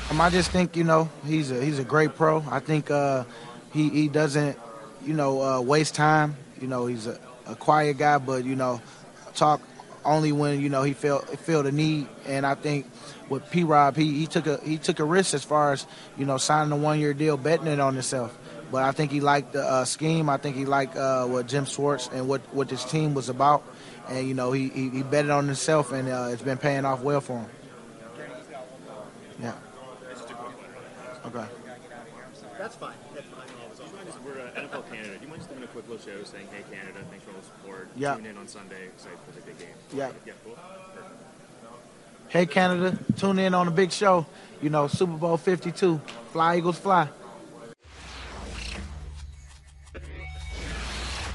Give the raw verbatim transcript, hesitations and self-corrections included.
Um, I just think you know he's a he's a great pro. I think uh, he he doesn't you know uh, waste time. You know he's a, a quiet guy, but you know talk only when you know he feel feel the need. And I think with P Rob, he, he took a he took a risk as far as you know signing a one year deal, betting it on himself. But I think he liked the uh, scheme. I think he liked uh, what Jim Schwartz and what, what this team was about. And you know he, he, he betted on himself, and uh, it's been paying off well for him. Yeah. Okay. That's fine. That's fine. Do you mind just, we're uh, N F L Canada. Do you mind just doing a quick little show saying, hey, Canada, thanks for all the support. Yeah. Tune in on Sunday. Excited for the big game. Yeah. Yeah, cool. Perfect. Hey Canada, tune in on the big show. You know Super Bowl fifty-two. Fly Eagles fly.